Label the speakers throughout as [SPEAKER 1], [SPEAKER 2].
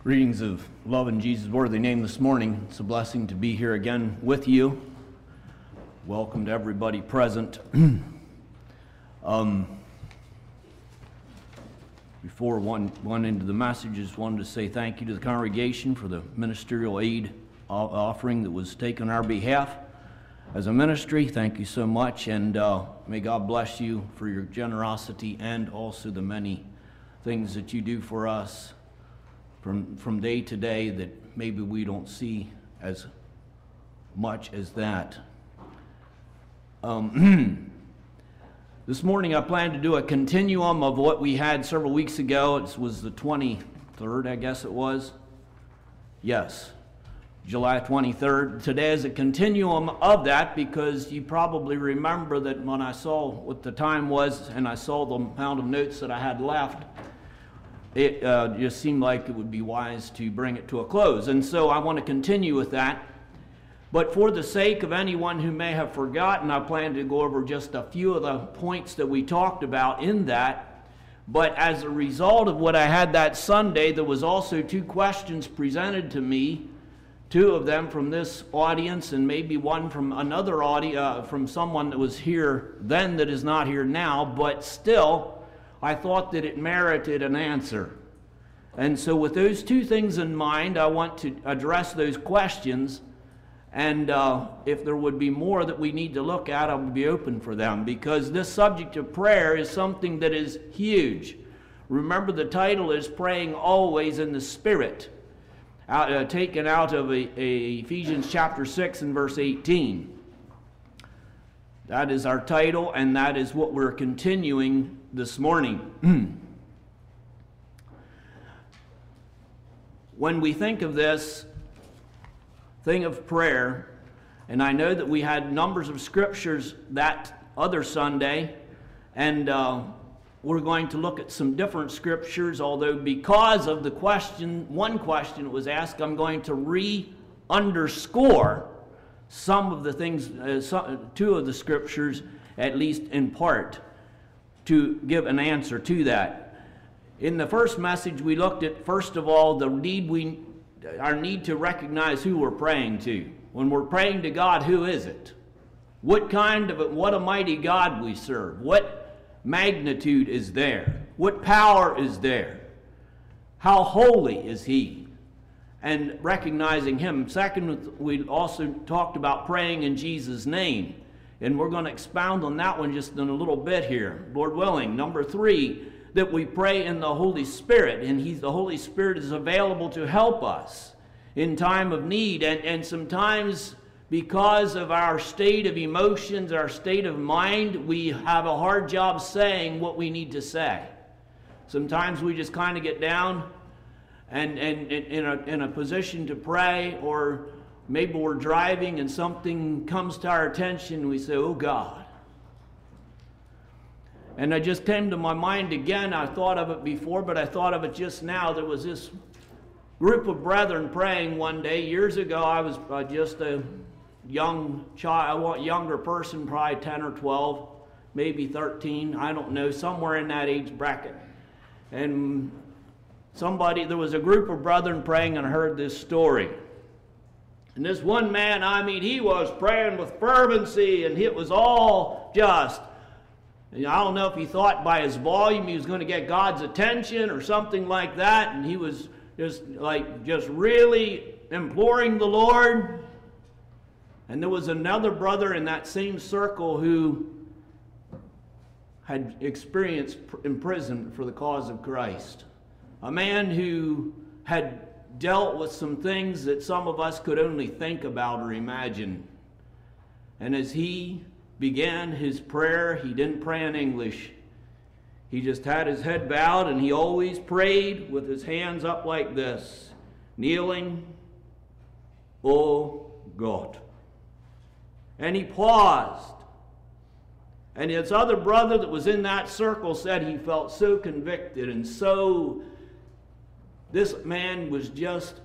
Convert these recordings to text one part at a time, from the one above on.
[SPEAKER 1] Greetings of love in Jesus' worthy name this morning. It's a blessing to be here again with you. Welcome to everybody present. Before one into the message, I just wanted to say thank you to the congregation for the ministerial aid offering that was taken on our behalf. As a ministry, thank you so much, and may God bless you for your generosity and also the many things that you do for us from day to day that maybe we don't see as much as that. This morning I plan to do a continuum of what we had several weeks ago. It was the 23rd, I guess it was. Yes, July 23rd. Today is a continuum of that because you probably remember that when I saw what the time was and I saw the amount of notes that I had left, it just seemed like it would be wise to bring it to a close. And so I want to continue with that. But for the sake of anyone who may have forgotten, I plan to go over just a few of the points that we talked about in that. But as a result of what I had that Sunday, there was also two questions presented to me, two of them from this audience and maybe one from another audience, from someone that was here then that is not here now, but still, I thought that it merited an answer. And so with those two things in mind, I want to address those questions. And if there would be more that we need to look at, I would be open for them. Because this subject of prayer is something that is huge. Remember, the title is Praying Always in the Spirit, taken out of Ephesians chapter 6 and verse 18. That is our title, and that is what we're continuing this morning. When we think of this thing of prayer, and I know that we had numbers of scriptures that other Sunday, and we're going to look at some different scriptures, although because of the one question that was asked, I'm going to re-underscore some of the things, two of the scriptures, at least in part, to give an answer to that. In the first message, we looked at, first of all, our need to recognize who we're praying to. When we're praying to God, who is it? What a mighty God we serve. What magnitude is there? What power is there? How holy is He? And recognizing Him. Second, we also talked about praying in Jesus' name. And we're going to expound on that one just in a little bit here, Lord willing. Number 3, that we pray in the Holy Spirit. And the Holy Spirit is available to help us in time of need. And sometimes because of our state of emotions, our state of mind, we have a hard job saying what we need to say. Sometimes we just kind of get down and in a position to pray, or maybe we're driving and something comes to our attention and we say, oh God. And it just came to my mind again. I thought of it before, but I thought of it just now. There was this group of brethren praying one day. Years ago, I was just a young child, younger person, probably 10 or 12, maybe 13, I don't know, somewhere in that age bracket. And there was a group of brethren praying, and I heard this story. And this one man, he was praying with fervency, and it was all just, I don't know if he thought by his volume he was going to get God's attention or something like that, and he was just really imploring the Lord. And there was another brother in that same circle who had experienced imprisonment for the cause of Christ. A man who had dealt with some things that some of us could only think about or imagine. And as he began his prayer, he didn't pray in English. He just had his head bowed, and he always prayed with his hands up like this, kneeling, "Oh God." And he paused. And his other brother that was in that circle said he felt so convicted and so, this man was just,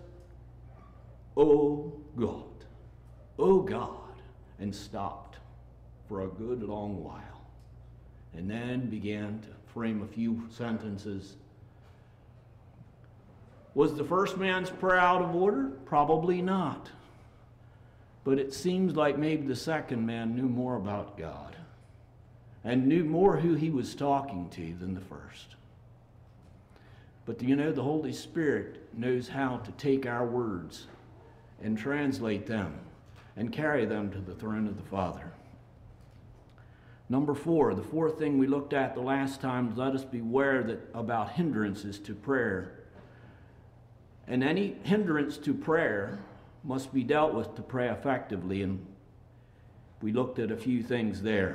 [SPEAKER 1] oh God, oh God, and stopped for a good long while. And then began to frame a few sentences Was the first man's prayer out of order? Probably not. But it seems like maybe the second man knew more about God and knew more who he was talking to than the first. But do you know, the Holy Spirit knows how to take our words and translate them and carry them to the throne of the Father. Number 4, the fourth thing we looked at the last time was let us beware about hindrances to prayer. And any hindrance to prayer must be dealt with to pray effectively, and we looked at a few things there.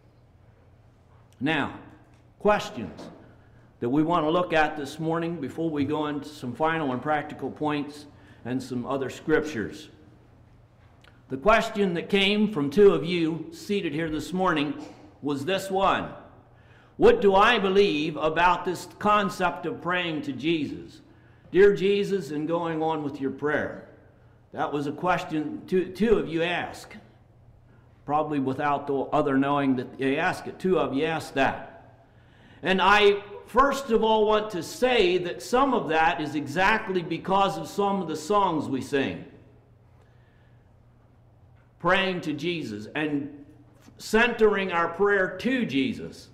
[SPEAKER 1] Now, questions that we want to look at this morning before we go into some final and practical points and some other scriptures. The question that came from two of you seated here this morning was this one: what do I believe about this concept of praying to Jesus? Dear Jesus, and going on with your prayer. That was a question two of you asked. Probably without the other knowing that they asked it. Two of you asked that. And I first of all want to say that some of that is exactly because of some of the songs we sing. Praying to Jesus and centering our prayer to Jesus.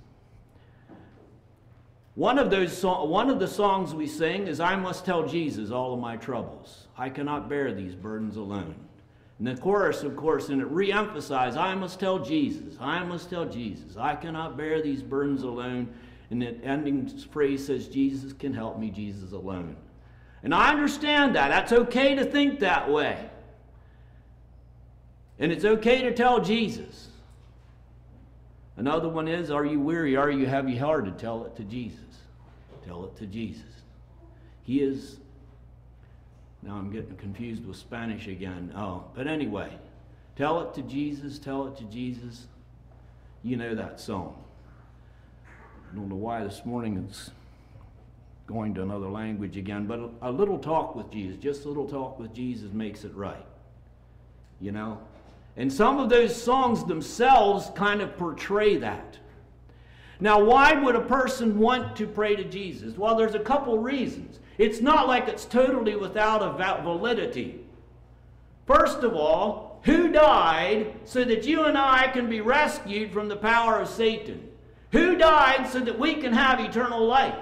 [SPEAKER 1] One of the songs we sing is, I must tell Jesus all of my troubles. I cannot bear these burdens alone. And the chorus, of course, and it re-emphasizes, I must tell Jesus, I must tell Jesus, I cannot bear these burdens alone. And the ending phrase says, Jesus can help me, Jesus alone. And I understand that. That's okay to think that way. And it's okay to tell Jesus. Another one is, are you weary? Are you heavy-hearted? Tell it to Jesus. Tell it to Jesus. He is, now I'm getting confused with Spanish again. Oh, but anyway, tell it to Jesus, tell it to Jesus. You know that song. I don't know why this morning it's going to another language again, but a little talk with Jesus, just a little talk with Jesus makes it right. You know? And some of those songs themselves kind of portray that. Now, why would a person want to pray to Jesus? Well, there's a couple reasons. It's not like it's totally without a validity. First of all, who died so that you and I can be rescued from the power of Satan? Who died so that we can have eternal life?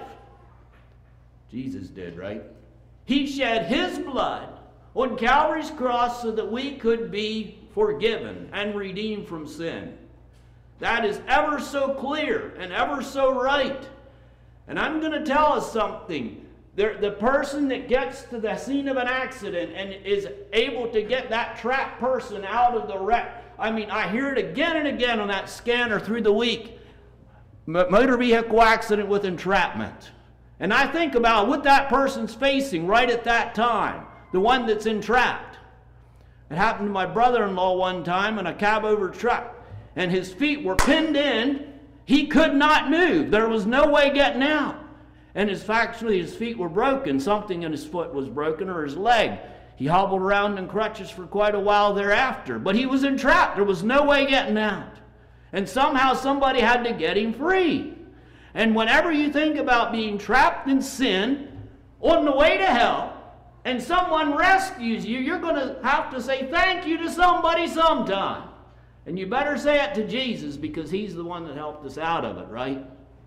[SPEAKER 1] Jesus did, right? He shed his blood on Calvary's cross so that we could be forgiven and redeemed from sin. That is ever so clear and ever so right. And I'm going to tell us something. The person that gets to the scene of an accident and is able to get that trapped person out of the wreck. I mean, I hear it again and again on that scanner through the week. Motor vehicle accident with entrapment. And I think about what that person's facing right at that time. The one that's entrapped. It happened to my brother-in-law one time in a cab-over truck. And his feet were pinned in. He could not move. There was no way getting out. And actually his feet were broken. Something in his foot was broken, or his leg. He hobbled around in crutches for quite a while thereafter. But he was entrapped. There was no way getting out. And somehow somebody had to get him free. And whenever you think about being trapped in sin, on the way to hell, and someone rescues you, you're going to have to say thank you to somebody sometime. And you better say it to Jesus, because he's the one that helped us out of it, right?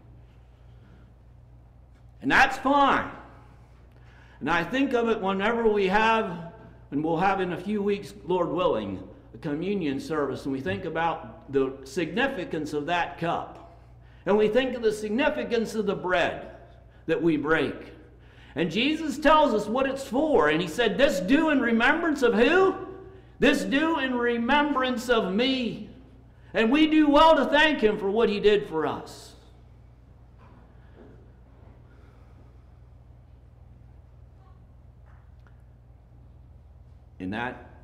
[SPEAKER 1] And that's fine. And I think of it whenever we have, and we'll have in a few weeks, Lord willing, a communion service, and we think about the significance of that cup. And we think of the significance of the bread that we break. And Jesus tells us what it's for. And he said, this do in remembrance of who? This do in remembrance of me. And we do well to thank him for what he did for us. And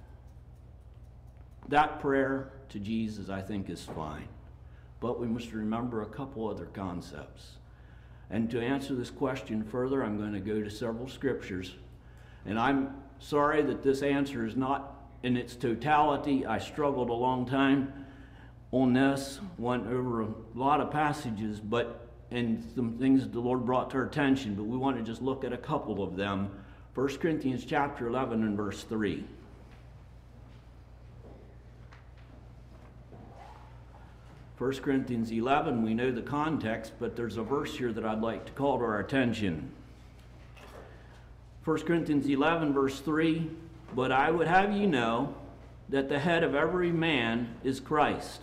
[SPEAKER 1] that prayer to Jesus, I think, is fine. But we must remember a couple other concepts. And to answer this question further, I'm going to go to several scriptures. And I'm sorry that this answer is not in its totality. I struggled a long time on this, went over a lot of passages, and some things that the Lord brought to our attention, but we want to just look at a couple of them 1 Corinthians chapter 11 and verse 3. 1 Corinthians 11, we know the context, but there's a verse here that I'd like to call to our attention. 1 Corinthians 11, verse 3, "But I would have you know that the head of every man is Christ,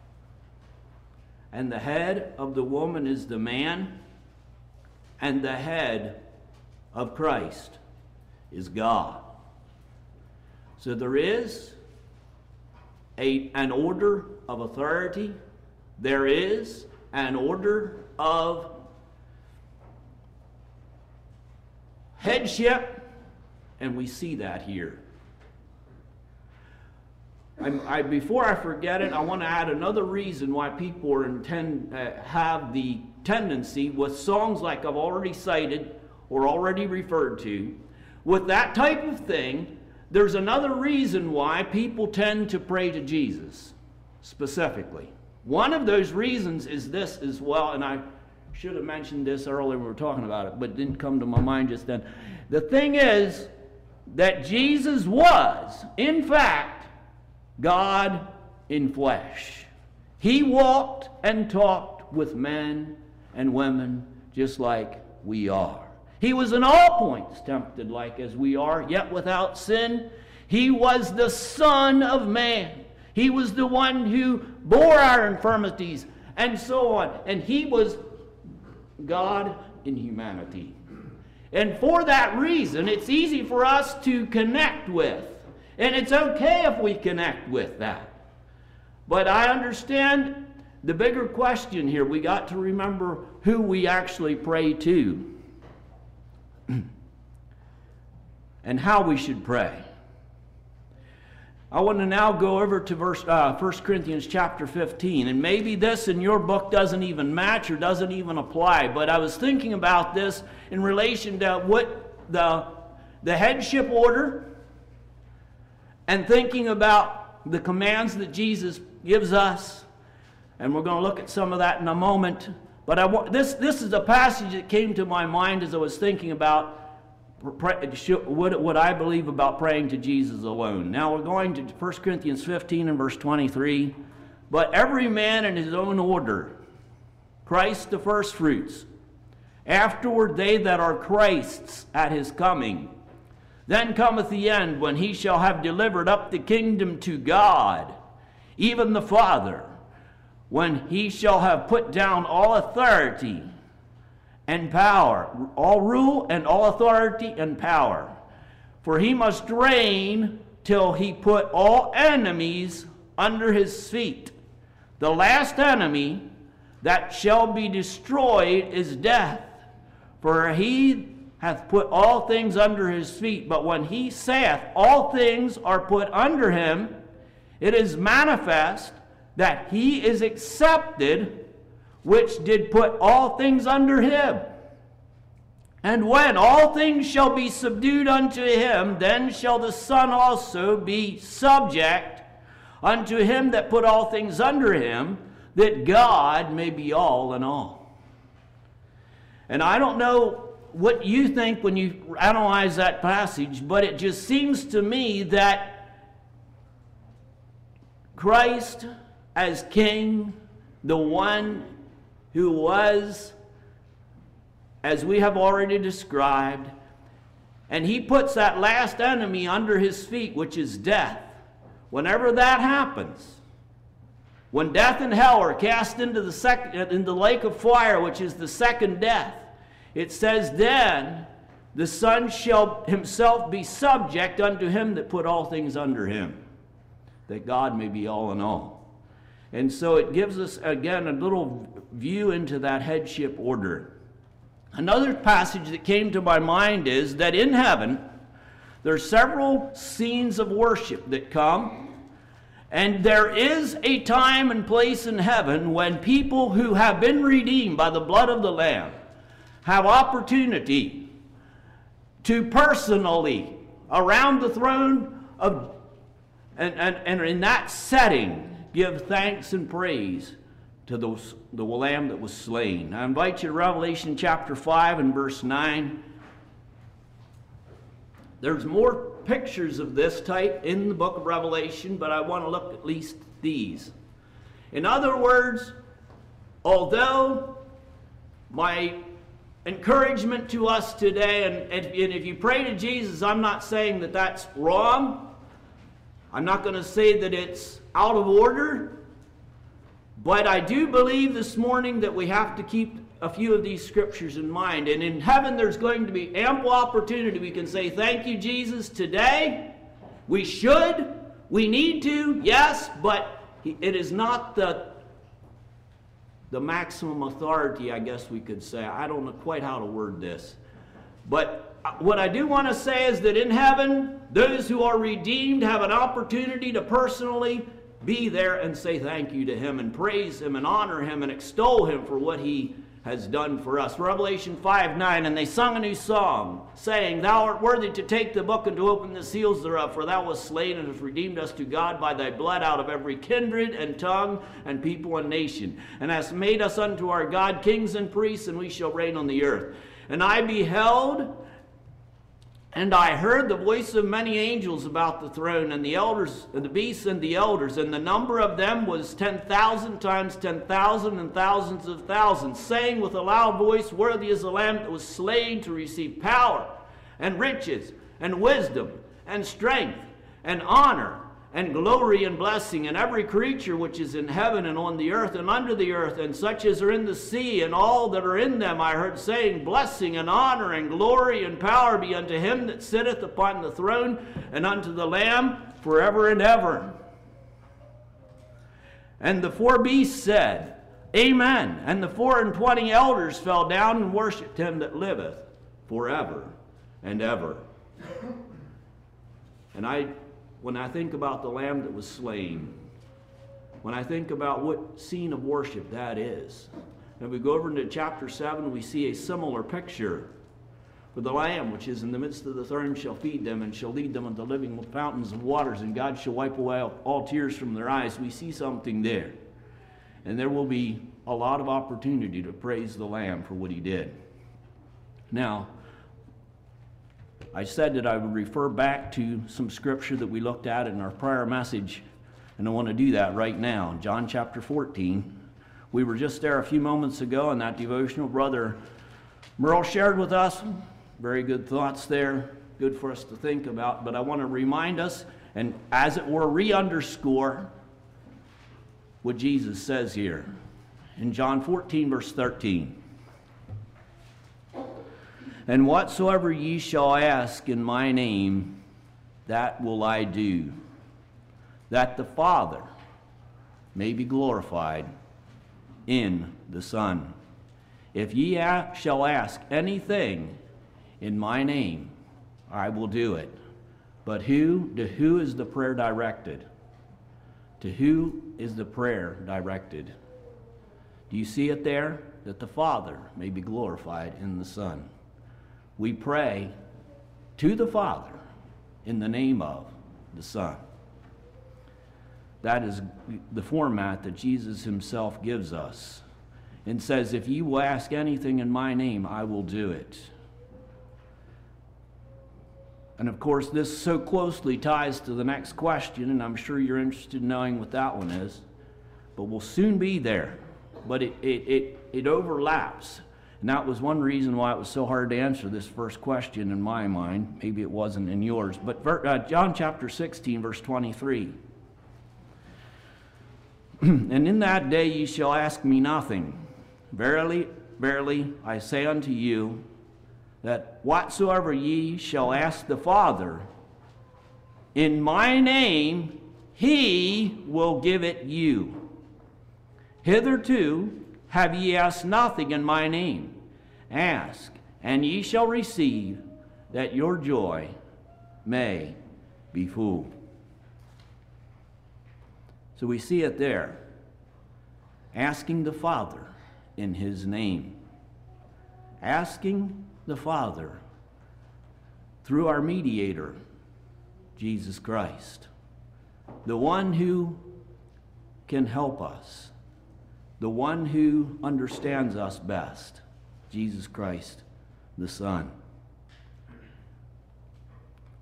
[SPEAKER 1] and the head of the woman is the man, and the head of Christ is God." So there is an order of authority. There is an order of headship, and we see that here. Before I forget it, I want to add another reason why people have the tendency with songs like I've already cited or already referred to. With that type of thing, there's another reason why people tend to pray to Jesus specifically. One of those reasons is this as well, and I should have mentioned this earlier when we were talking about it, but it didn't come to my mind just then. The thing is that Jesus was, in fact, God in flesh. He walked and talked with men and women just like we are. He was in all points tempted like as we are, yet without sin. He was the Son of Man. He was the one who bore our infirmities and so on. And he was God in humanity. And for that reason, it's easy for us to connect with. And it's okay if we connect with that. But I understand the bigger question here. We got to remember who we actually pray to and how we should pray. I want to now go over to 1 Corinthians chapter 15. And maybe this in your book doesn't even match or doesn't even apply. But I was thinking about this in relation to what the headship order, and thinking about the commands that Jesus gives us. And we're going to look at some of that in a moment. But this is a passage that came to my mind as I was thinking about what I believe about praying to Jesus alone. Now we're going to 1 Corinthians 15 and verse 23. "But every man in his own order, Christ the firstfruits, afterward they that are Christ's at his coming. Then cometh the end, when he shall have delivered up the kingdom to God, even the Father, when he shall have put down all authority and power, all rule and all authority and power. For he must reign till he put all enemies under his feet. The last enemy that shall be destroyed is death. For he hath put all things under his feet. But when he saith all things are put under him, it is manifest that he is accepted, which did put all things under him. And when all things shall be subdued unto him, then shall the Son also be subject unto him that put all things under him, that God may be all in all." And I don't know what you think when you analyze that passage, but it just seems to me that Christ as King, the one who was, as we have already described, and he puts that last enemy under his feet, which is death. Whenever that happens, when death and hell are cast into the lake of fire, which is the second death, it says, "Then the Son shall himself be subject unto him that put all things under him, that God may be all in all." And so it gives us, again, a little view into that headship order. Another passage that came to my mind is that in heaven, there are several scenes of worship that come. And there is a time and place in heaven when people who have been redeemed by the blood of the Lamb have opportunity to personally, around the throne of, and in that setting, give thanks and praise to the Lamb that was slain. I invite you to Revelation chapter 5 and verse 9. There's more pictures of this type in the book of Revelation, but I want to look at least these. In other words, although my encouragement to us today, and if you pray to Jesus, I'm not saying that that's wrong. I'm not going to say that it's out of order. But I do believe this morning that we have to keep a few of these scriptures in mind. And in heaven there's going to be ample opportunity. We can say, thank you, Jesus, today. We should. We need to, yes, but it is not the maximum authority, I guess we could say. I don't know quite how to word this. But what I do want to say is that in heaven, those who are redeemed have an opportunity to personally be there and say thank you to Him and praise Him and honor Him and extol Him for what He has done for us. Revelation 5:9, and they sung a new song, saying, Thou art worthy to take the book and to open the seals thereof, for Thou wast slain and hast redeemed us to God by Thy blood out of every kindred and tongue and people and nation, and hast made us unto our God kings and priests, and we shall reign on the earth. And I beheld, and I heard the voice of many angels about the throne, and the elders, and the beasts and the elders, and the number of them was 10,000 times 10,000 and thousands of thousands, saying with a loud voice, Worthy is the Lamb that was slain to receive power, and riches, and wisdom, and strength, and honor, and glory, and blessing. And every creature which is in heaven and on the earth and under the earth, and such as are in the sea, and all that are in them, I heard saying, Blessing and honor and glory and power be unto Him that sitteth upon the throne, and unto the Lamb forever and ever. And the four beasts said, Amen. And the 24 elders fell down and worshipped Him that liveth forever and ever. And when I think about the Lamb that was slain, when I think about what scene of worship that is, and we go over into chapter 7, we see a similar picture. For the Lamb which is in the midst of the throne shall feed them, and shall lead them unto living fountains of waters, and God shall wipe away all tears from their eyes. We see something there. And there will be a lot of opportunity to praise the Lamb for what He did. Now, I said that I would refer back to some scripture that we looked at in our prior message, and I want to do that right now. John chapter 14. We were just there a few moments ago in that devotional. Brother Merle shared with us very good thoughts there, good for us to think about, but I want to remind us, and as it were, re-underscore what Jesus says here in John 14, verse 13. And whatsoever ye shall ask in my name, that will I do, that the Father may be glorified in the Son. If ye shall ask anything in my name, I will do it. But to who is the prayer directed? To who is the prayer directed? Do you see it there? That the Father may be glorified in the Son. We pray to the Father in the name of the Son. That is the format that Jesus Himself gives us, and says, if you will ask anything in my name, I will do it. And of course, this so closely ties to the next question, and I'm sure you're interested in knowing what that one is, but we'll soon be there. But it overlaps. And that was one reason why it was so hard to answer this first question in my mind. Maybe it wasn't in yours. But John chapter 16, verse 23. And in that day ye shall ask me nothing. Verily, verily, I say unto you, that whatsoever ye shall ask the Father in my name, He will give it you. Hitherto have ye asked nothing in my name. Ask, and ye shall receive, that your joy may be full. So we see it there. Asking the Father in His name. Asking the Father through our mediator, Jesus Christ. The one who can help us. The one who understands us best, Jesus Christ, the Son.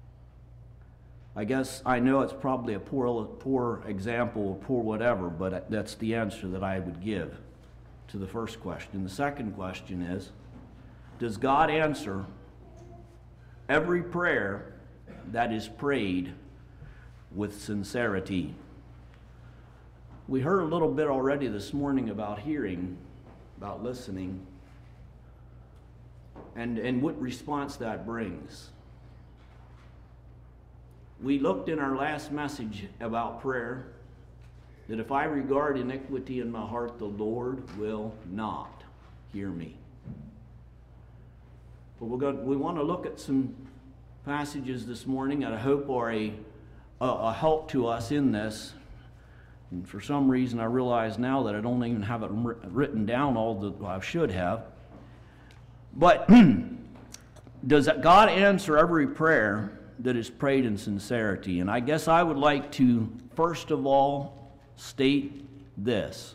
[SPEAKER 1] I guess I know it's probably a poor example or poor whatever, but that's the answer that I would give to the first question. The second question is, does God answer every prayer that is prayed with sincerity? We heard a little bit already this morning about hearing, about listening, and what response that brings. We looked in our last message about prayer that if I regard iniquity in my heart, the Lord will not hear me. But we want to look at some passages this morning that I hope are a help to us in this. And for some reason, I realize now that I don't even have it written down all that I should have. But does God answer every prayer that is prayed in sincerity? And I guess I would like to, first of all, state this.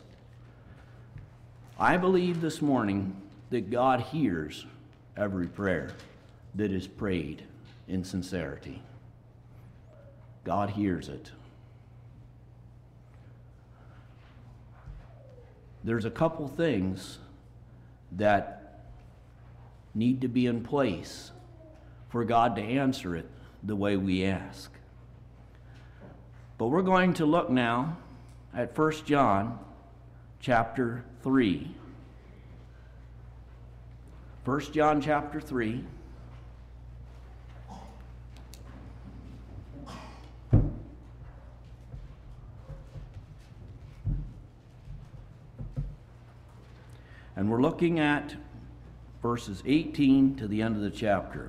[SPEAKER 1] I believe this morning that God hears every prayer that is prayed in sincerity. God hears it. There's a couple things that need to be in place for God to answer it the way we ask. But we're going to look now at 1 John chapter 3. 1 John chapter 3. And we're looking at verses 18 to the end of the chapter.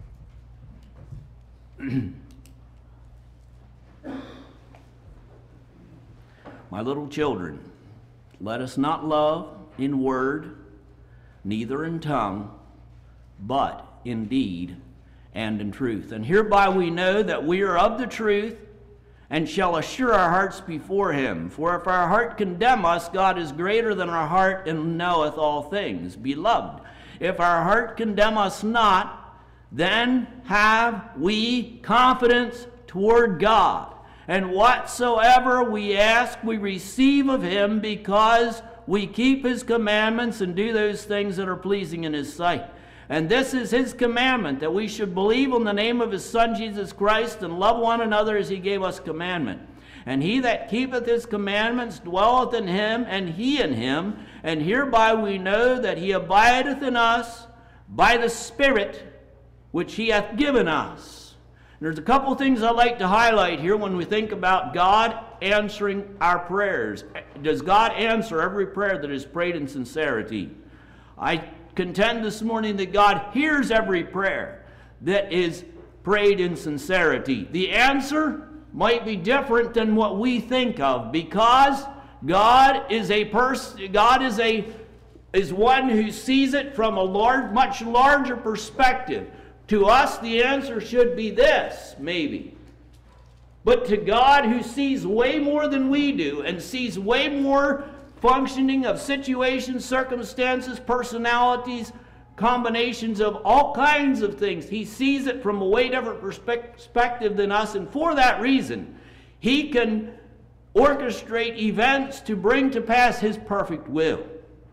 [SPEAKER 1] My little children, let us not love in word, neither in tongue, but in deed and in truth. And hereby we know that we are of the truth, and shall assure our hearts before him. For if our heart condemn us, God is greater than our heart, and knoweth all things. Beloved, if our heart condemn us not, then have we confidence toward God. And whatsoever we ask, we receive of him, because we keep his commandments and do those things that are pleasing in his sight. And this is his commandment, that we should believe on the name of his Son Jesus Christ, and love one another as he gave us commandment. And he that keepeth his commandments dwelleth in him, and he in him. And hereby we know that he abideth in us by the Spirit which he hath given us. And there's a couple things I'd like to highlight here when we think about God answering our prayers. Does God answer every prayer that is prayed in sincerity? I contend this morning that God hears every prayer that is prayed in sincerity. The answer might be different than what we think of, because God is a person. God is one who sees it from a much larger perspective. To us, the answer should be this, maybe. But to God, who sees way more than we do, and sees way more functioning of situations, circumstances, personalities, combinations of all kinds of things. He sees it from a way different perspective than us, and for that reason, he can orchestrate events to bring to pass his perfect will.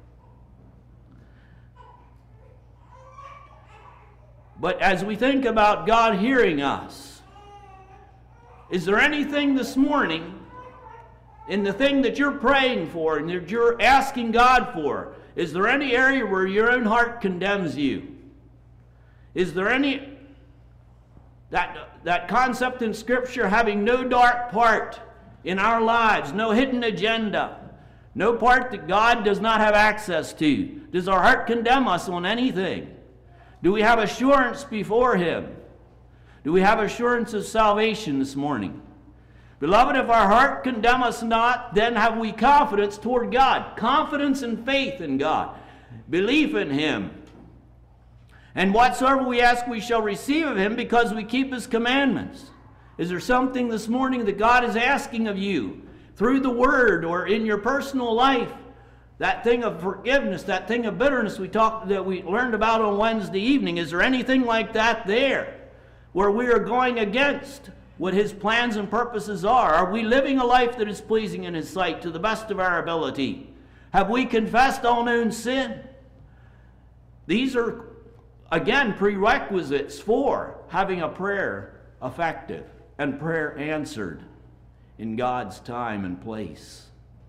[SPEAKER 1] But as we think about God hearing us, is there anything this morning in the thing that you're praying for and that you're asking God for, is there any area where your own heart condemns you? Is there any, that concept in Scripture, having no dark part in our lives, no hidden agenda, no part that God does not have access to? Does our heart condemn us on anything? Do we have assurance before him? Do we have assurance of salvation this morning? Beloved, if our heart condemn us not, then have we confidence toward God. Confidence and faith in God. Belief in him. And whatsoever we ask, we shall receive of him, because we keep his commandments. Is there something this morning that God is asking of you through the word or in your personal life? That thing of forgiveness, that thing of bitterness that we learned about on Wednesday evening. Is there anything like that there where we are going against what His plans and purposes are? Are we living a life that is pleasing in His sight to the best of our ability? Have we confessed all known sin? These are, again, prerequisites for having a prayer effective and prayer answered in God's time and place.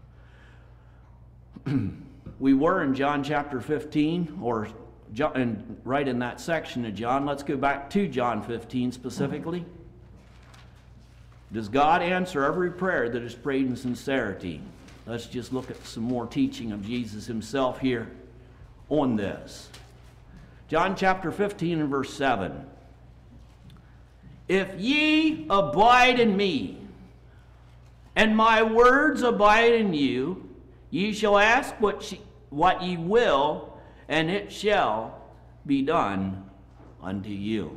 [SPEAKER 1] We were in John chapter 15, or right in that section of John. Let's go back to John 15 specifically. Does God answer every prayer that is prayed in sincerity? Let's just look at some more teaching of Jesus Himself here on this. John chapter 15 and verse 7. If ye abide in me, and my words abide in you, ye shall ask what ye will, and it shall be done unto you.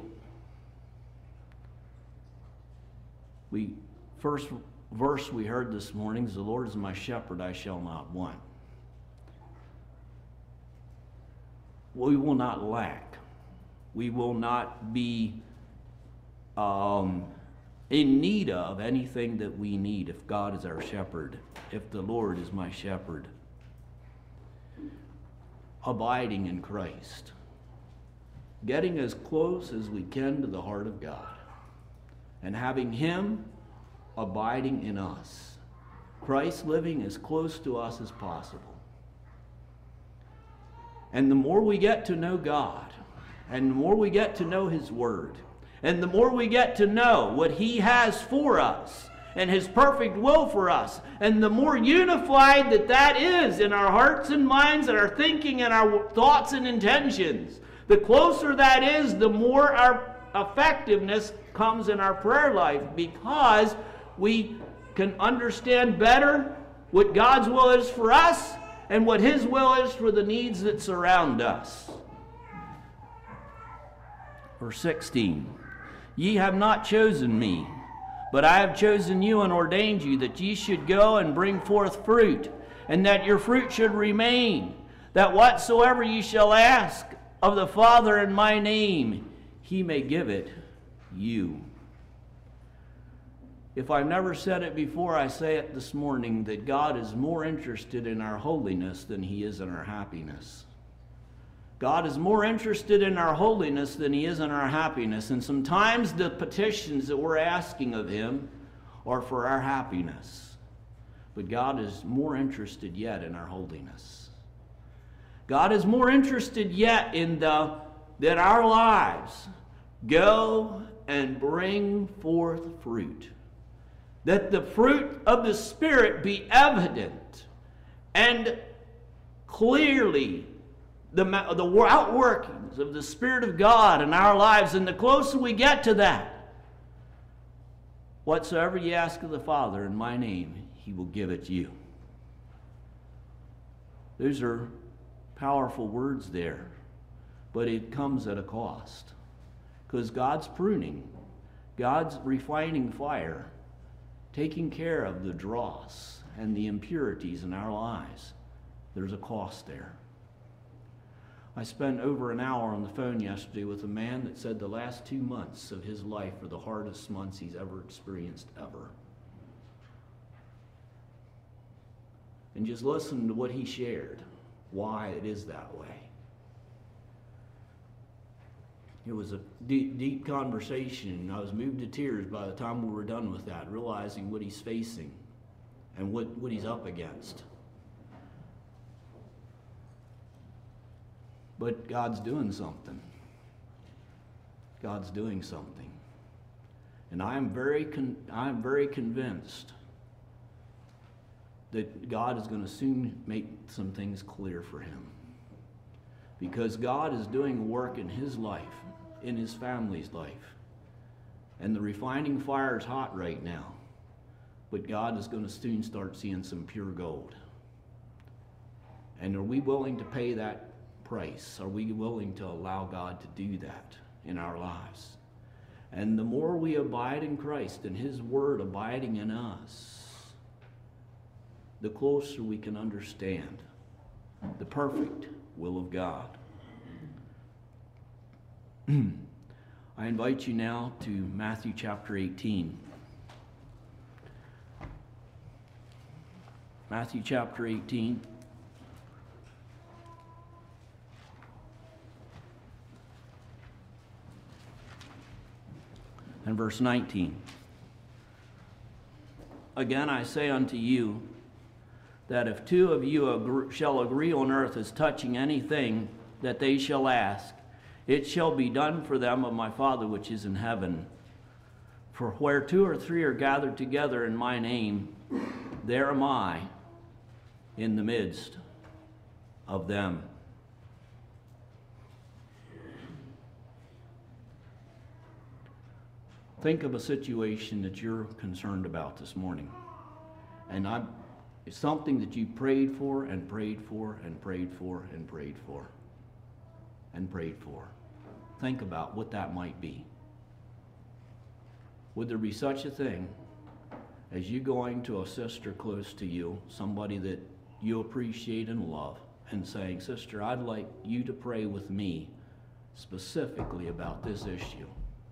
[SPEAKER 1] First verse we heard this morning is, the Lord is my shepherd, I shall not want. We will not lack. We will not be in need of anything that we need if God is our shepherd, if the Lord is my shepherd. Abiding in Christ. Getting as close as we can to the heart of God. And having Him abiding in us. Christ living as close to us as possible. And the more we get to know God, and the more we get to know His Word, and the more we get to know what He has for us, and His perfect will for us, and the more unified that is in our hearts and minds and our thinking and our thoughts and intentions, the closer that is, the more our effectiveness comes in our prayer life, because we can understand better what God's will is for us and what His will is for the needs that surround us. Verse 16. Ye have not chosen me, but I have chosen you and ordained you that ye should go and bring forth fruit, and that your fruit should remain, that whatsoever ye shall ask of the Father in my name, He may give it you. If I've never said it before, I say it this morning, that God is more interested in our holiness than He is in our happiness. God is more interested in our holiness than He is in our happiness. And sometimes the petitions that we're asking of Him are for our happiness. But God is more interested yet in our holiness. God is more interested yet in that our lives go and bring forth fruit. That the fruit of the Spirit be evident and clearly the outworkings of the Spirit of God in our lives. And the closer we get to that, whatsoever ye ask of the Father in my name, He will give it you. Those are powerful words there, but it comes at a cost. Because God's pruning, God's refining fire, taking care of the dross and the impurities in our lives, there's a cost there. I spent over an hour on the phone yesterday with a man that said the last 2 months of his life are the hardest months he's ever experienced, ever. And just listen to what he shared, why it is that way. It was a deep conversation, and I was moved to tears by the time we were done with that, realizing what he's facing and what he's up against. But God's doing something. God's doing something. And I am very convinced that God is going to soon make some things clear for him. Because God is doing work in his life, in his family's life. And the refining fire is hot right now. But God is going to soon start seeing some pure gold. And are we willing to pay that price? Are we willing to allow God to do that in our lives? And the more we abide in Christ and his word abiding in us, the closer we can understand the perfect will of God. I invite you now to Matthew chapter 18. Matthew chapter 18. And verse 19. Again I say unto you, that if two of you shall agree on earth as touching anything that they shall ask, it shall be done for them of my Father which is in heaven. For where two or three are gathered together in my name, there am I in the midst of them. Think of a situation that you're concerned about this morning. And it's something that you prayed for and prayed for and prayed for and prayed for and prayed for. Think about what that might be. Would there be such a thing as you going to a sister close to you, somebody that you appreciate and love, and saying, "Sister, I'd like you to pray with me specifically about this issue"?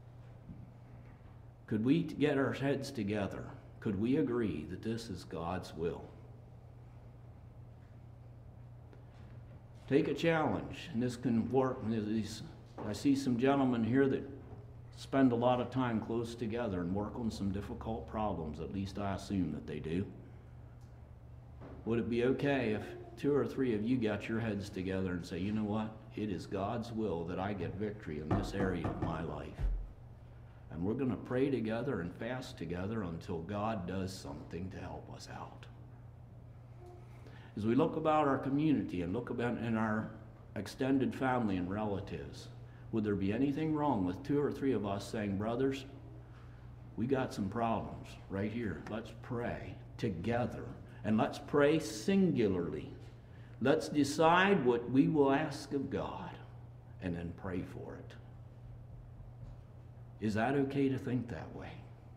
[SPEAKER 1] Could we get our heads together? Could we agree that this is God's will? Take a challenge, and this can work. I see some gentlemen here that spend a lot of time close together and work on some difficult problems. At least I assume that they do. Would it be okay if two or three of you got your heads together and say, "You know what? It is God's will that I get victory in this area of my life. And we're going to pray together and fast together until God does something to help us out." As we look about our community and look about in our extended family and relatives, would there be anything wrong with two or three of us saying, "Brothers, we got some problems right here. Let's pray together, and let's pray singularly. Let's decide what we will ask of God and then pray for it"? Is that okay to think that way?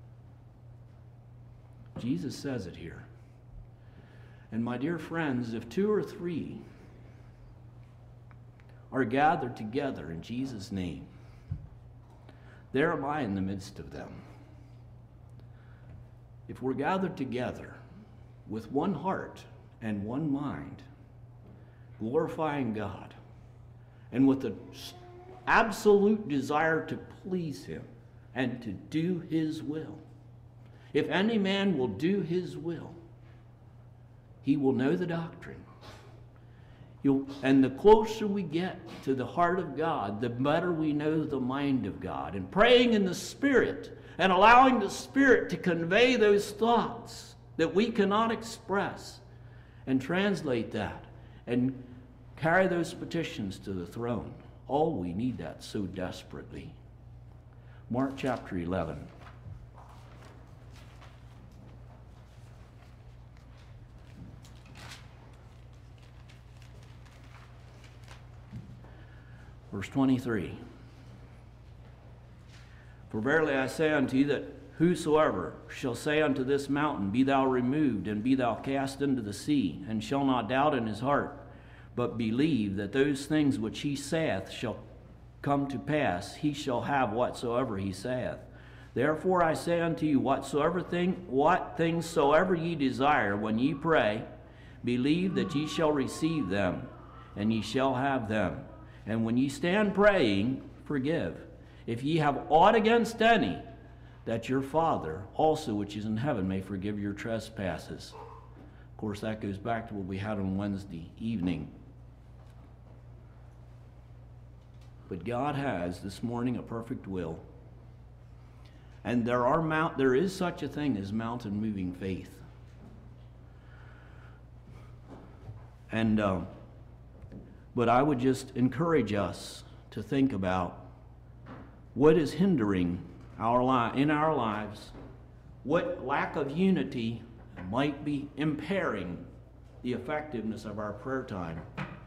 [SPEAKER 1] Jesus says it here. And my dear friends, if two or three are gathered together in Jesus' name, there am I in the midst of them. If we're gathered together with one heart and one mind, glorifying God, and with an absolute desire to please Him and to do His will. If any man will do His will, he will know the doctrine. And the closer we get to the heart of God, the better we know the mind of God. And praying in the Spirit and allowing the Spirit to convey those thoughts that we cannot express and translate that and carry those petitions to the throne. Oh, we need that so desperately. Mark chapter 11. Verse 23. For verily I say unto you that whosoever shall say unto this mountain, Be thou removed, and be thou cast into the sea, and shall not doubt in his heart, but believe that those things which he saith shall come to pass, he shall have whatsoever he saith. Therefore I say unto you, what things soever ye desire, when ye pray, believe that ye shall receive them, and ye shall have them. And when ye stand praying, forgive, if ye have aught against any, that your Father also which is in heaven may forgive your trespasses. Of course, that goes back to what we had on Wednesday evening. But God has this morning a perfect will. And there is such a thing as mountain-moving faith. And but I would just encourage us to think about what is hindering in our lives, what lack of unity might be impairing the effectiveness of our prayer time.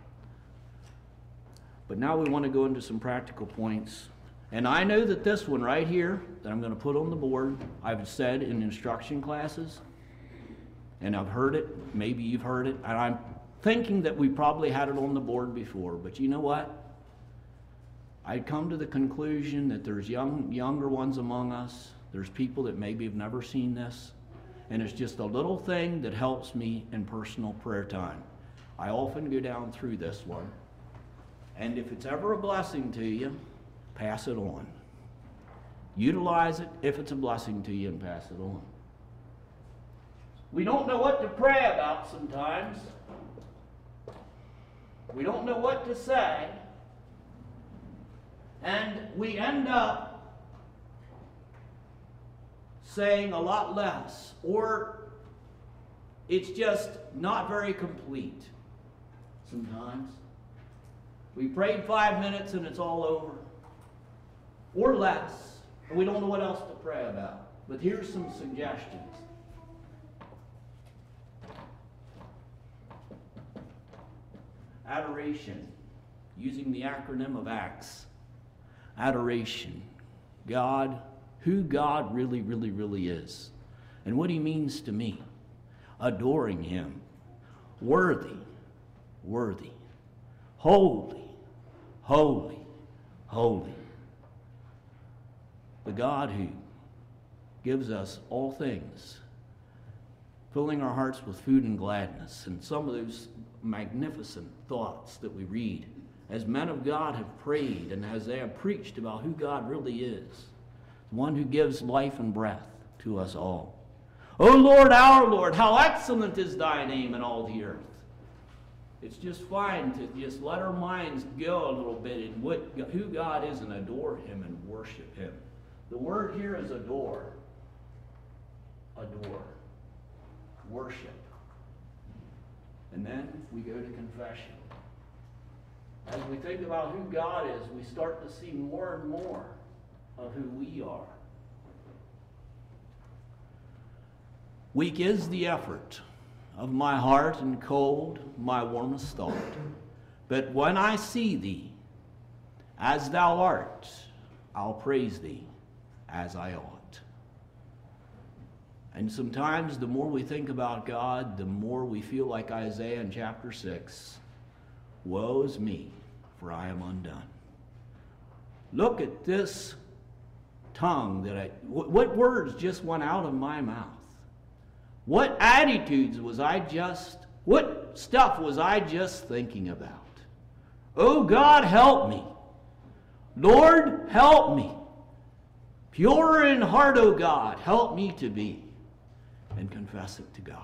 [SPEAKER 1] But now we want to go into some practical points. And I know that this one right here that I'm going to put on the board, I've said in instruction classes, and I've heard it, maybe you've heard it, and I'm thinking that we probably had it on the board before, but you know what? I'd come to the conclusion that there's younger ones among us. There's people that maybe have never seen this. And it's just a little thing that helps me in personal prayer time. I often go down through this one. And if it's ever a blessing to you, pass it on. Utilize it if it's a blessing to you and pass it on. We don't know what to pray about sometimes. We don't know what to say. And we end up saying a lot less, or it's just not very complete sometimes. We prayed 5 minutes and it's all over, or less, and we don't know what else to pray about. But here's some suggestions. Adoration, using the acronym of ACTS. Adoration. God, who God really, really, really is, and what He means to me. Adoring Him. Worthy, worthy. Holy, holy, holy. The God who gives us all things, filling our hearts with food and gladness, and some of those magnificent thoughts that we read as men of God have prayed and as they have preached about who God really is, the one who gives life and breath to us all. O Lord, our Lord, how excellent is thy name in all the earth. It's just fine to just let our minds go a little bit in who God is and adore Him and worship Him. The word here is adore. Adore. Worship. And then we go to confession. As we think about who God is, we start to see more and more of who we are. Weak is the effort of my heart, and cold my warmest thought. But when I see thee as thou art, I'll praise thee as I ought. And sometimes the more we think about God, the more we feel like Isaiah in chapter 6, woe is me, for I am undone. Look at this tongue what words just went out of my mouth? What attitudes what stuff was I just thinking about? Oh God, help me. Lord, help me. Pure in heart, O God, help me to be. And confess it to God.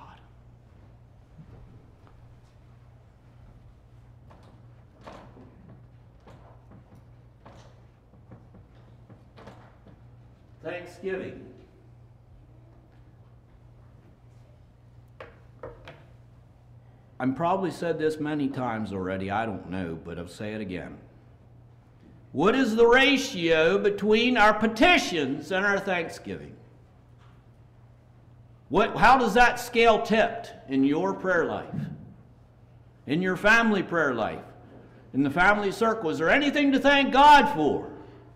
[SPEAKER 1] Thanksgiving. I've probably said this many times already, I don't know, but I'll say it again. What is the ratio between our petitions and our thanksgiving? How does that scale tipped in your prayer life? In your family prayer life? In the family circle? Is there anything to thank God for?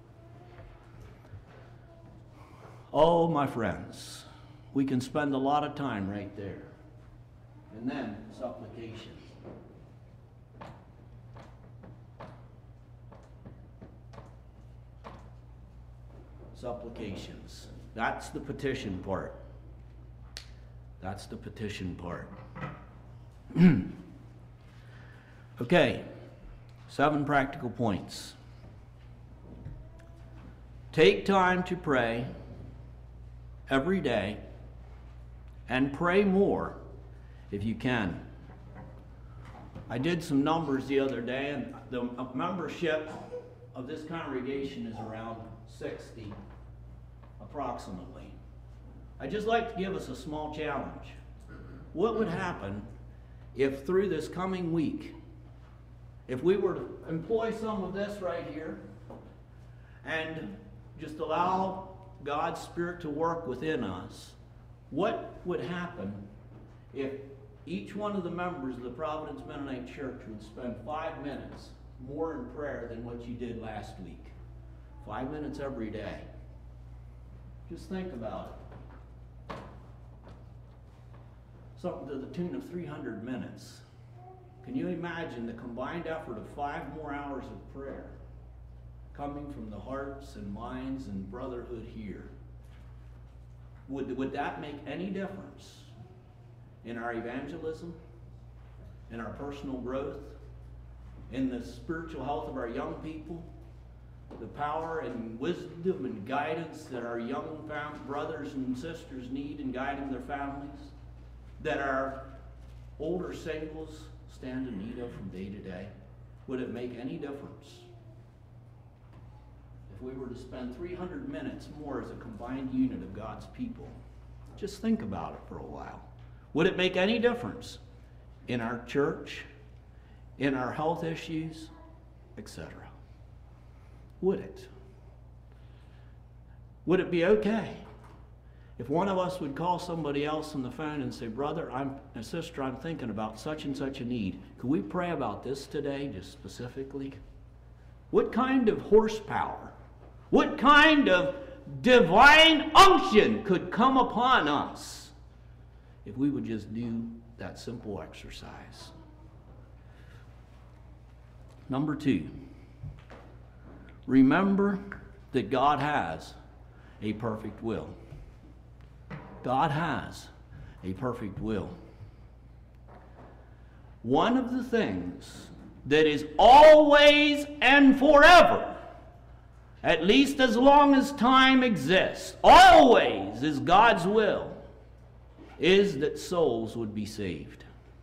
[SPEAKER 1] Oh, my friends, we can spend a lot of time right there. And then supplication. Supplications. That's the petition part. That's the petition part. Okay, 7 practical points. Take time to pray every day, and pray more if you can. I did some numbers the other day, and the membership of this congregation is around 60, approximately. I'd just like to give us a small challenge. What would happen if through this coming week, if we were to employ some of this right here and just allow God's Spirit to work within us, what would happen if each one of the members of the Providence Mennonite Church would spend 5 minutes more in prayer than what you did last week? 5 minutes every day. Just think about it. Something to the tune of 300 minutes. Can you imagine the combined effort of 5 more hours of prayer coming from the hearts and minds and brotherhood here, would that make any difference in our evangelism, in our personal growth, in the spiritual health of our young people, the power and wisdom and guidance that our young brothers and sisters need in guiding their families, that our older singles stand in need of from day to day? Would it make any difference if we were to spend 300 minutes more as a combined unit of God's people? Just think about it for a while. Would it make any difference in our church, in our health issues, etc.? Would it? Would it be okay if one of us would call somebody else on the phone and say, brother, sister, I'm thinking about such and such a need. Could we pray about this today, just specifically? What kind of horsepower, what kind of divine unction could come upon us if we would just do that simple exercise? Number 2, remember that God has a perfect will. God has a perfect will. One of the things that is always and forever, at least as long as time exists, always is God's will, is that souls would be saved.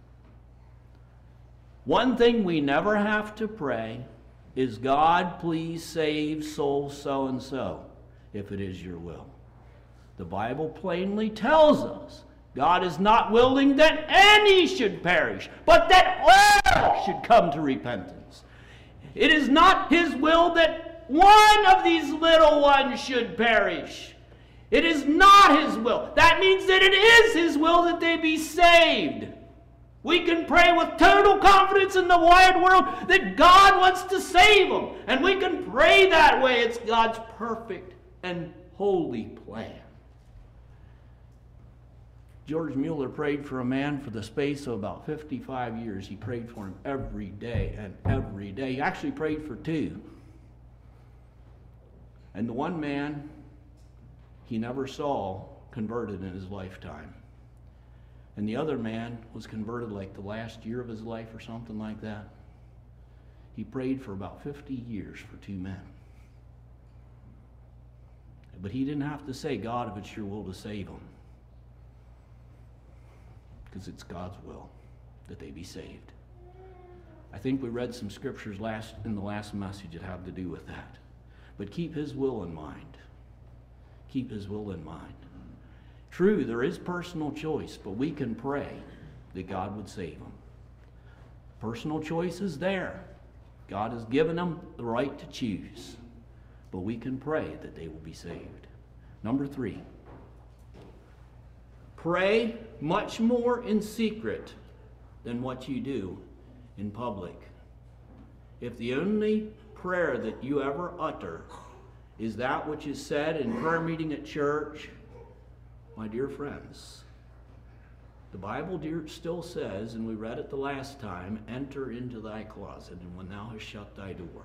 [SPEAKER 1] One thing we never have to pray is, God, please save soul so-and-so, if it is your will. The Bible plainly tells us God is not willing that any should perish, but that all should come to repentance. It is not his will that one of these little ones should perish. It is not his will. That means that it is his will that they be saved. We can pray with total confidence in the wide world that God wants to save them. And we can pray that way. It's God's perfect and holy plan. George Mueller prayed for a man for the space of about 55 years. He prayed for him every day and every day. He actually prayed for 2. And the one man he never saw converted in his lifetime. And the other man was converted like the last year of his life or something like that. He prayed for about 50 years for 2 men. But he didn't have to say, God, if it's your will to save them. Because it's God's will that they be saved. I think we read some scriptures in the last message that have to do with that. But keep his will in mind. Keep his will in mind. True, there is personal choice, but we can pray that God would save them. Personal choice is there. God has given them the right to choose. But we can pray that they will be saved. Number 3. Pray much more in secret than what you do in public. If the only prayer that you ever utter is that which is said in prayer meeting at church, my dear friends, the Bible still says, and we read it the last time, enter into thy closet, and when thou hast shut thy door.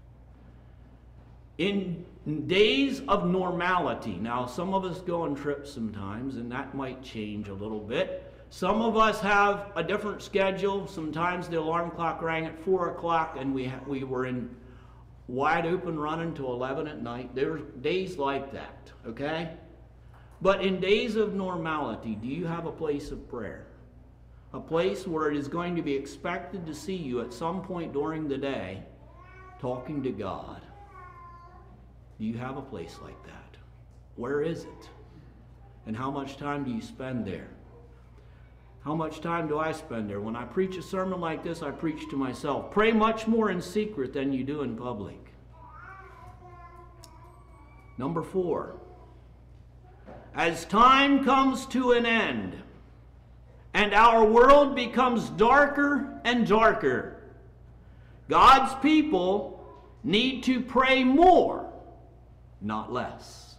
[SPEAKER 1] In days of normality, now some of us go on trips sometimes, and that might change a little bit. Some of us have a different schedule. Sometimes the alarm clock rang at 4 o'clock, and we were in wide open running to 11 at night. There's days like that, okay? But in days of normality, do you have a place of prayer? A place where it is going to be expected to see you at some point during the day talking to God. Do you have a place like that? Where is it? And how much time do you spend there? How much time do I spend there? When I preach a sermon like this, I preach to myself. Pray much more in secret than you do in public. Number 4. As time comes to an end and our world becomes darker and darker, God's people need to pray more, not less.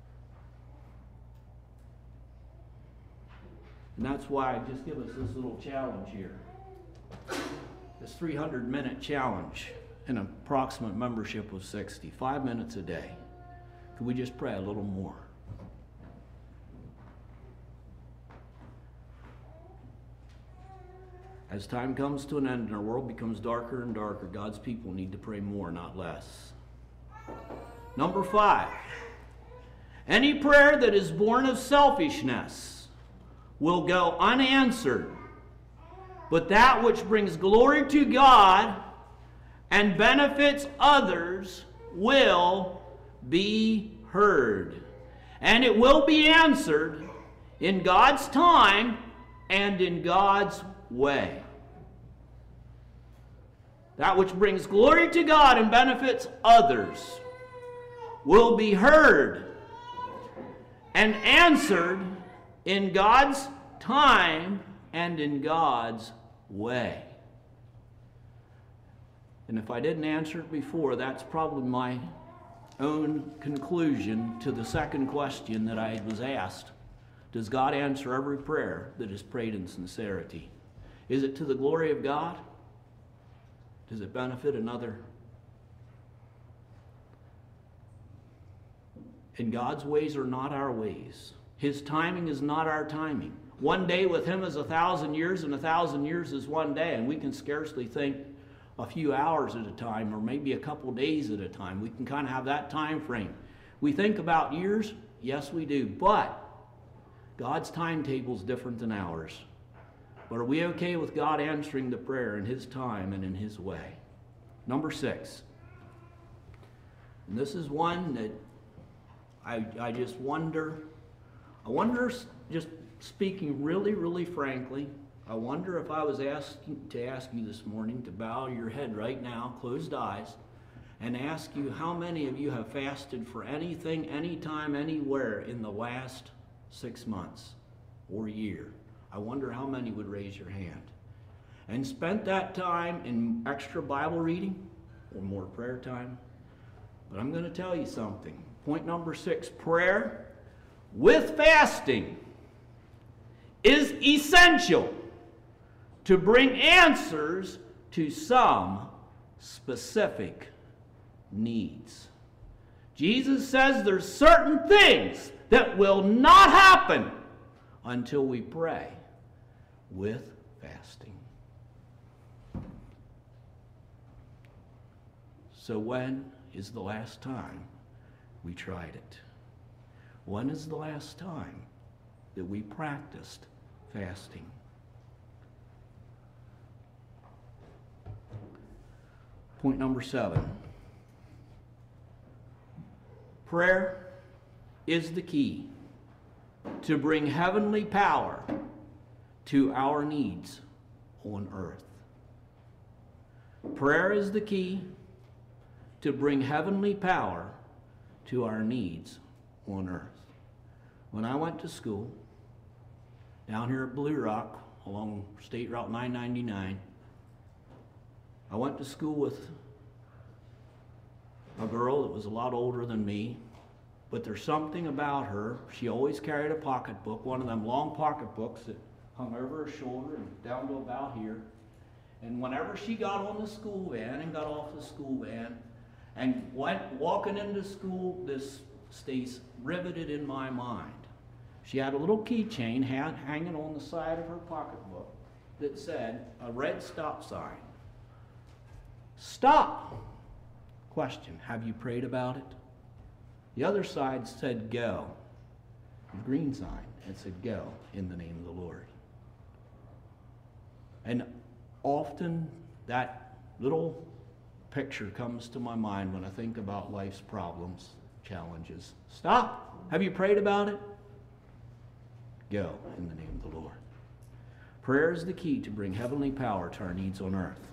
[SPEAKER 1] And that's why I just give us this little challenge here. This 300-minute challenge an approximate membership of 60, 5 minutes a day. Could we just pray a little more? As time comes to an end and our world becomes darker and darker, God's people need to pray more, not less. Number 5, any prayer that is born of selfishness will go unanswered, but that which brings glory to God and benefits others will be heard. And it will be answered in God's time and in God's way. That which brings glory to God and benefits others will be heard and answered in God's time and in God's way. And if I didn't answer it before, that's probably my own conclusion to the second question that I was asked. Does God answer every prayer that is prayed in sincerity? Is it to the glory of God? Does it benefit another? And God's ways are not our ways. His timing is not our timing. One day with Him is 1,000 years, and 1,000 years is one day, and we can scarcely think a few hours at a time, or maybe a couple days at a time. We can kind of have that time frame. We think about years, yes we do, but God's timetable is different than ours. But are we okay with God answering the prayer in His time and in His way? Number 6. And this is one that I just wonder, just speaking really, really frankly, I wonder if I was asked to ask you this morning to bow your head right now, closed eyes, and ask you how many of you have fasted for anything, anytime, anywhere in the last 6 months or year. I wonder how many would raise your hand. And spent that time in extra Bible reading or more prayer time. But I'm going to tell you something. Point number 6, prayer with fasting is essential to bring answers to some specific needs. Jesus says there's certain things that will not happen until we pray with fasting. So when is the last time we tried it? When is the last time that we practiced fasting? Point number 7. Prayer is the key to bring heavenly power to our needs on earth. Prayer is the key to bring heavenly power to our needs on earth. When I went to school down here at Blue Rock along State Route 999, I went to school with a girl that was a lot older than me, but there's something about her. She always carried a pocketbook, one of them long pocketbooks that hung over her shoulder and down to about here. And whenever she got on the school van and got off the school van and went walking into school, this stays riveted in my mind. She had a little keychain hanging on the side of her pocketbook that said a red stop sign. Stop! Question, have you prayed about it? The other side said go. The green sign, it said go in the name of the Lord. And often that little picture comes to my mind when I think about life's problems, challenges. Stop! Have you prayed about it? Go in the name of the Lord. Prayer is the key to bring heavenly power to our needs on earth.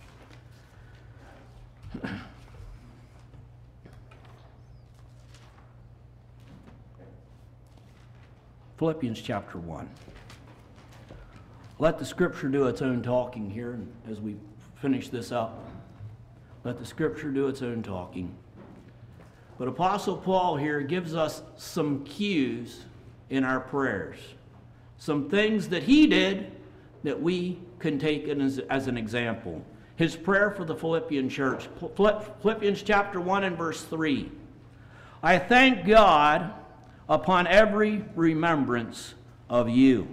[SPEAKER 1] Philippians chapter 1. Let the scripture do its own talking here as we finish this up. Let the scripture do its own talking. But Apostle Paul here gives us some cues in our prayers. Some things that he did that we can take as an example. his prayer for the Philippian church. Philippians chapter 1 and verse 3. I thank God upon every remembrance of you,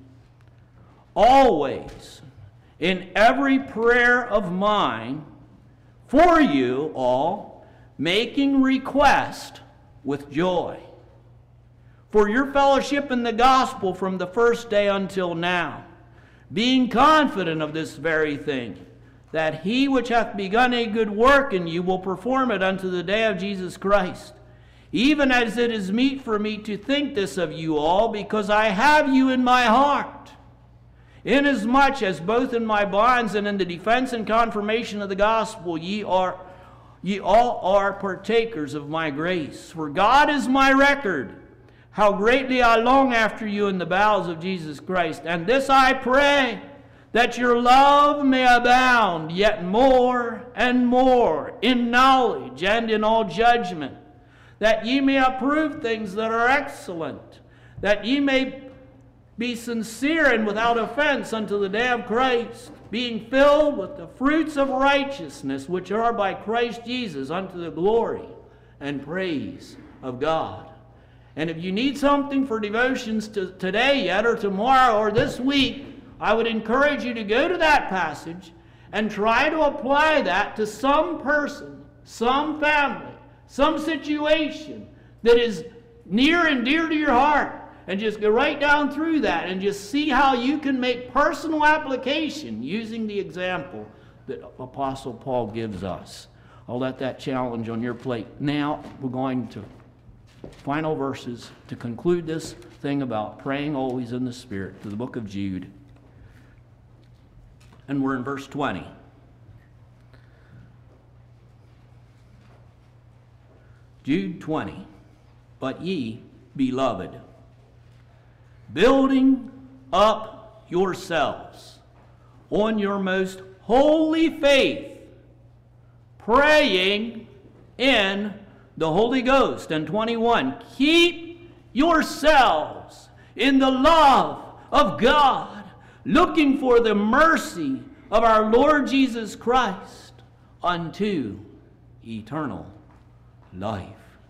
[SPEAKER 1] always in every prayer of mine for you all, making request with joy for your fellowship in the gospel from the first day until now, being confident of this very thing, that he which hath begun a good work in you will perform it unto the day of Jesus Christ. Even as it is meet for me to think this of you all, because I have you in my heart, inasmuch as both in my bonds and in the defense and confirmation of the gospel ye all are partakers of my grace. For God is my record, how greatly I long after you in the bowels of Jesus Christ. And this I pray, that your love may abound yet more and more in knowledge and in all judgment, that ye may approve things that are excellent, that ye may be sincere and without offense unto the day of Christ, being filled with the fruits of righteousness which are by Christ Jesus unto the glory and praise of God. And if you need something for devotions today yet, or tomorrow, or this week, I would encourage you to go to that passage and try to apply that to some person, some family, some situation that is near and dear to your heart. And just go right down through that and just see how you can make personal application using the example that Apostle Paul gives us. I'll let that challenge on your plate. Now we're going to final verses to conclude this thing about praying always in the Spirit, to the book of Jude. And we're in verse 20. Jude 20. But ye, beloved, building up yourselves on your most holy faith, praying in the Holy Ghost. And 21, keep yourselves in the love of God, looking for the mercy of our Lord Jesus Christ unto eternal life.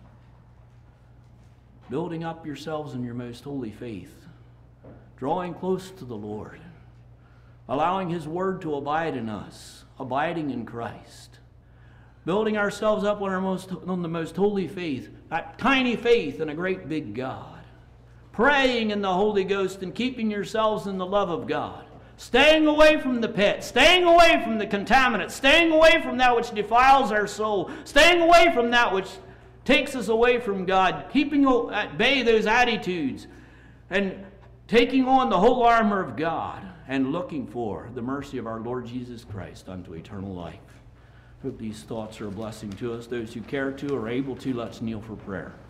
[SPEAKER 1] Building up yourselves in your most holy faith, drawing close to the Lord, allowing His Word to abide in us, abiding in Christ, building ourselves up on the most holy faith, that tiny faith in a great big God, praying in the Holy Ghost and keeping yourselves in the love of God, staying away from the pit, staying away from the contaminant, staying away from that which defiles our soul, staying away from that which takes us away from God, keeping at bay those attitudes, and taking on the whole armor of God, and looking for the mercy of our Lord Jesus Christ unto eternal life. Hope these thoughts are a blessing to us. Those who care to or able to, let's kneel for prayer.